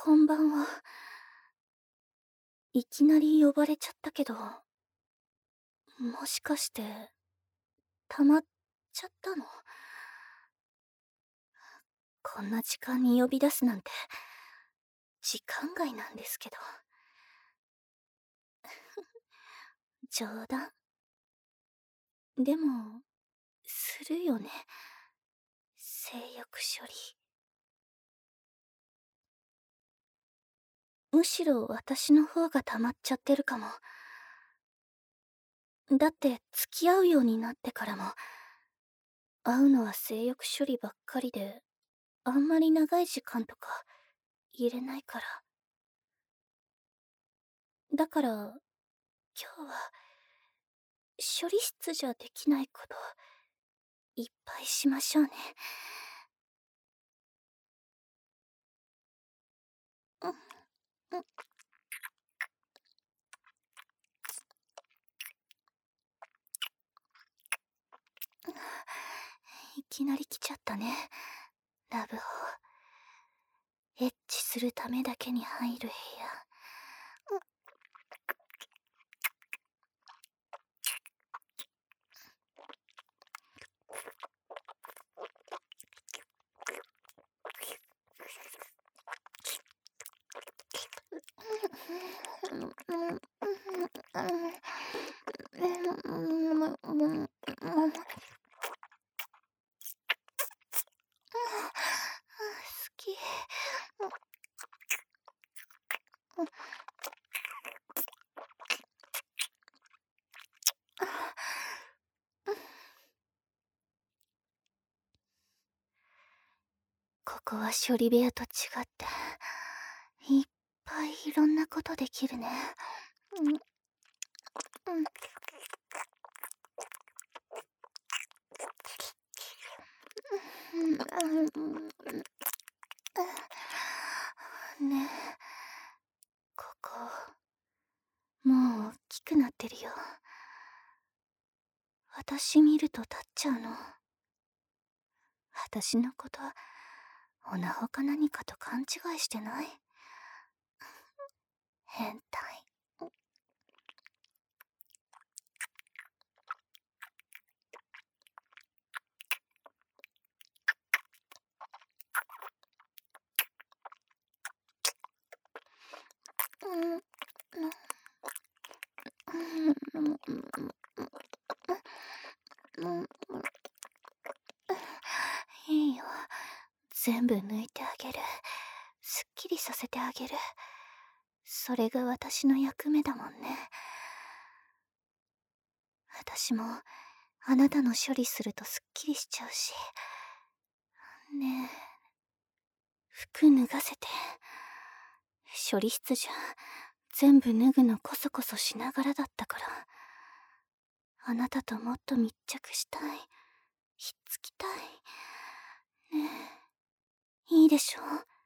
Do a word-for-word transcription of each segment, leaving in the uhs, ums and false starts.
こんばんは。いきなり呼ばれちゃったけど、もしかして、溜まっちゃったの？こんな時間に呼び出すなんて、時間外なんですけど。冗談？でも、するよね。性欲処理。むしろ私の方が溜まっちゃってるかも。だって付き合うようになってからも、会うのは性欲処理ばっかりで、あんまり長い時間とか入れないから。だから、今日は、処理室じゃできないこと、いっぱいしましょうね。うん、うん。いきなり来ちゃったね、ラブホ。エッチするためだけに入る部屋。好き。ここは処理部屋と違っていっぱいいろんなことできるね。うん、うん。ねえ、ここもう大きくなってるよ。私見ると立っちゃうの。私のことおなほか何かと勘違いしてない？変態。うん、いいよ。全部抜いてあげる。すっきりさせてあげる。それが私の役目だもんね。私もあなたの処理するとすっきりしちゃうし。ねえ、服脱がせて。処理室じゃ全部脱ぐのこそこそしながらだったから。あなたともっと密着したい。ひっつきたい。ねえ、いいでしょ？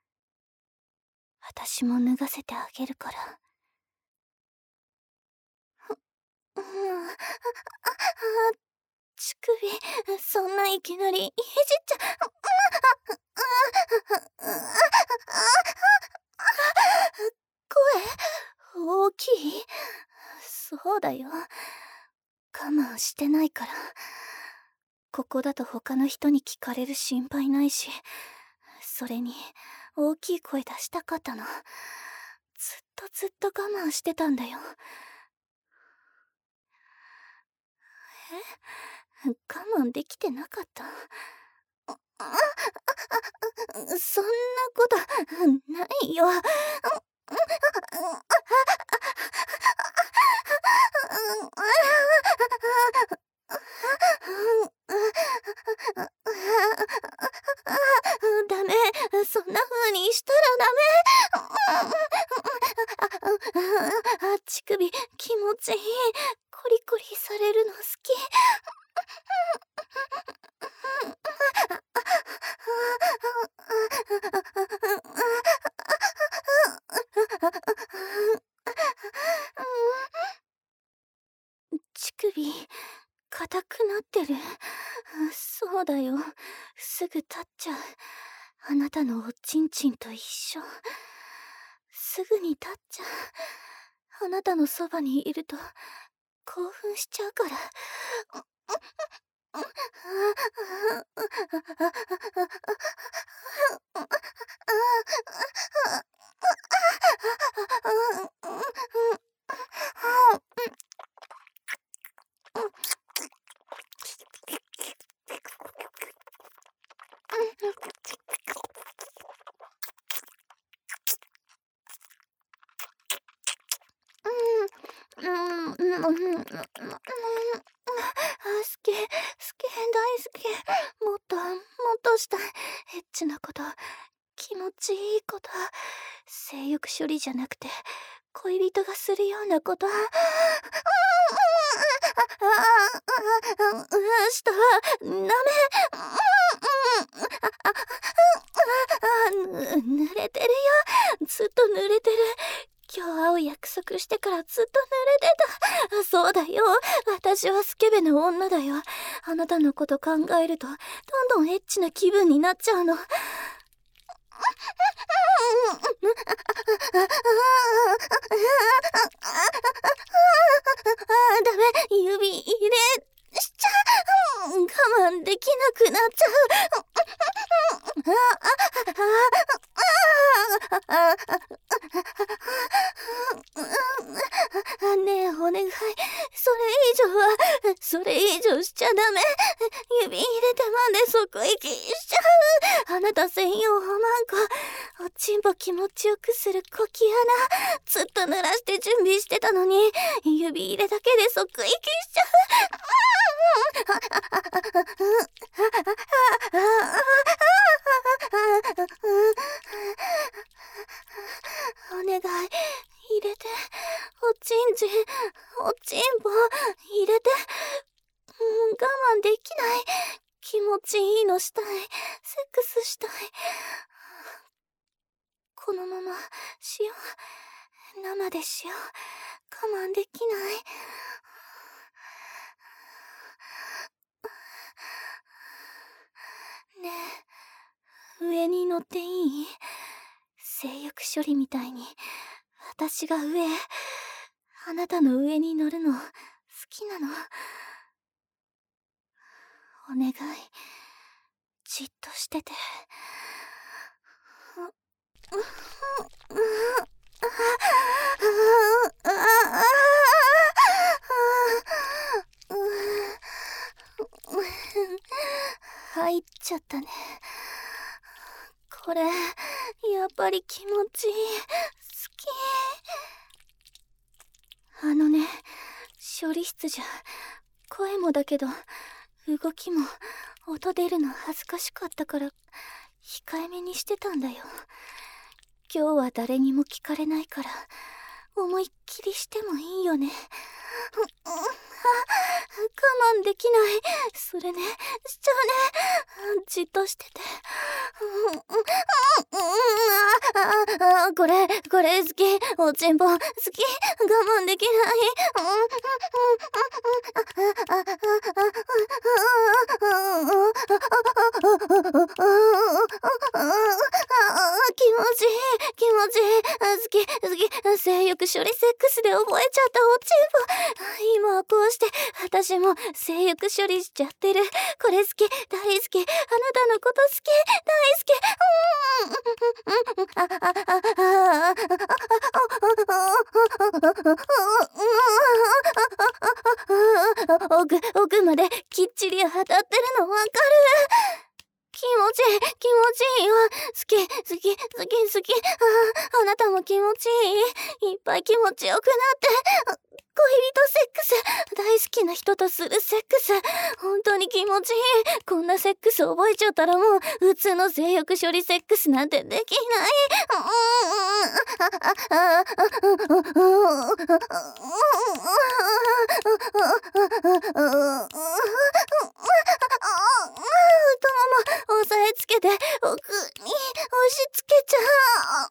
私も脱がせてあげるから。うん、あ、あ、乳首、そんないきなりいじっちゃ、声、大きい？そうだよ。我慢してないから。ここだと他の人に聞かれる心配ないし、それに、大きい声出したかったの。ずっとずっと我慢してたんだよ。え？我慢できてなかった？そんなことないよ。ダメ、そんな風にしたらダメ。乳首気持ちいい。コリコリされるの好き。乳首硬くなってる。そうだよ、すぐ立っちゃう。あなたのおちんちんと一緒。 すぐに立っちゃう。あなたのそばにいると興奮しちゃうから。スケ、スケ大好き。もっと、もっとしたい。エッチなこと、気持ちいいこと、性欲処理じゃなくて恋人がするようなこと。舌、なめ、濡れてるよ。ずっと濡れてる。今日会う約束してからずっと濡れてた。そうだよ。私はスケベな女だよ。あなたのこと考えるとどんどんエッチな気分になっちゃうの。ダメ、指入れしちゃう。我慢できなくなっちゃう。ねえ、お願い。それ以上は、それ以上しちゃダメ。指入れてまで即息しちゃう。あなた専用マンコ。おちんぽ気持ちよくする小木穴。ずっと濡らして準備してたのに、指入れだけで即息しちゃう。お願い、入れて。おちんちん、おちんぽ、入れて。うん、我慢できない。気持ちいいのしたい。セックスしたい。このまましよう。生でしよう。我慢できない。ねえ、上に乗っていい？性欲処理みたいに私が上、あなたの上に乗るの好きなの。お願い、じっとしてて。入っちゃったね。これやっぱり気持ちいい。好き。あのね、処理室じゃ声もだけど動きも音出るの恥ずかしかったから控えめにしてたんだよ。今日は誰にも聞かれないから思いっきりしてもいいよね。我慢できない。それね、しちゃうね。じっとしてて。これ、これ好き。おちんぽ好き。我慢できない。気持ちいい、気持ちいい。好き、好き。性欲処理セックスで覚えちゃったおちんぽ。今はこうして私も性欲処理しちゃってる。これ好き、大好き。あなたのこと好き、大好き。奥、奥まできっちり当たってるのわかる。気持ちいい、気持ちいいよ。好き、好き、好き、好き。あ、あなたも気持ちいい。いっぱい気持ちよくなって。恋人セックス。大好きな人とするセックス。本当に気持ちいい。こんなセックス覚えちゃったらもう、普通の性欲処理セックスなんてできない。太もも押さえつけて奥に押し付けちゃう。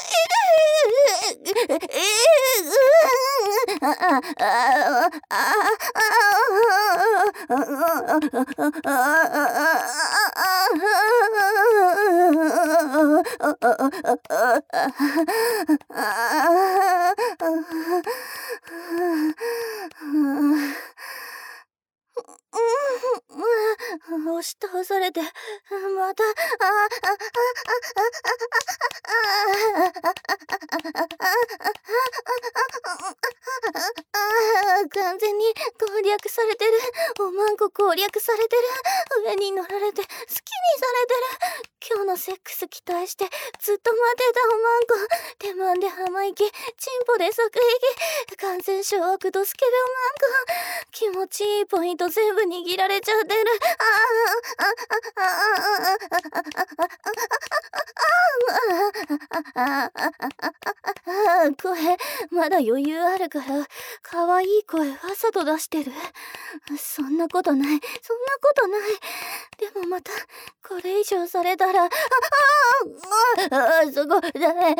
押し倒されて、また、完全に攻略されてる。おまんこ攻略されてる。上に乗られて好きにされてる。今日のセックス期待してずっと待ってたおまんこ。手満で浜行き、チンポで即撃、完全掌握ドスケベおまんこ。気持ちいいポイント全部握られちゃってる。声まだ余裕あるから可愛い声わざと出してる。そんなことない、そんなことない。でもまたこれ以上されたら、あああそこダメ、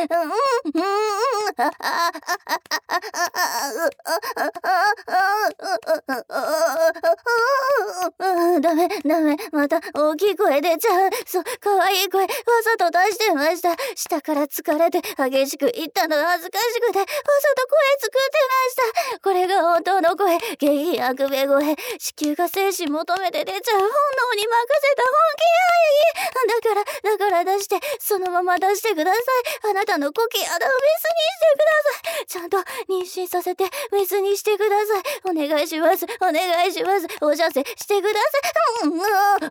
ダメダメ、また大きい声出ちゃう。そう、可愛い声わざと出してました。下から疲れて激しく言ったのが恥ずかしくてわざと声作ってました。これが本当の声、下品悪名声、子宮が精子求めて出ちゃう本能に任せた本気愛。だからだから出して、そのまま出してください。あなたの呼吸穴をメスにしてください。ちゃんと妊娠させてメスにしてください。お願いします、お願いします。お射精してください。うん、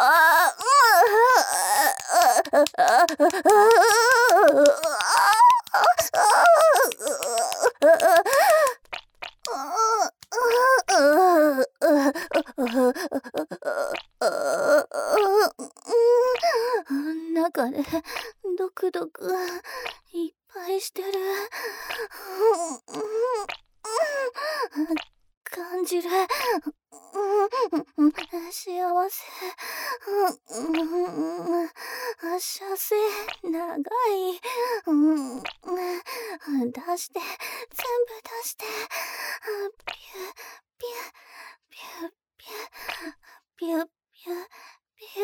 中でドクドクいっぱいしてる。感じる。幸せ。射精長い。出して、全部出して。ピュピュピュピュピュピュピュ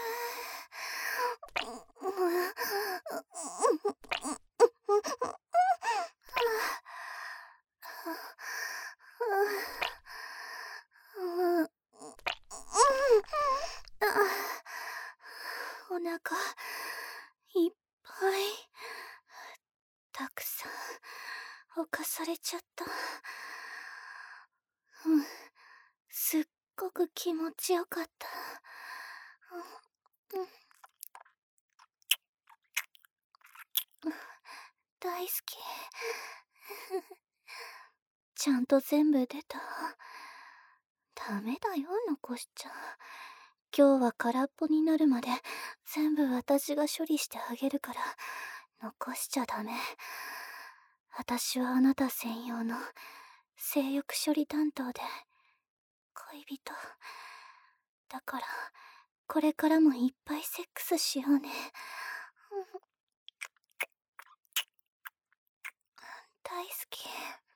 お腹いっぱい。たくさん犯されちゃった。うん、すっごく気持ちよかった。うん、大好き。ちゃんと全部出た。ダメだよ、残しちゃ。今日は空っぽになるまで全部私が処理してあげるから、残しちゃダメ。私はあなた専用の性欲処理担当で恋人だから、これからもいっぱいセックスしようね。大好き。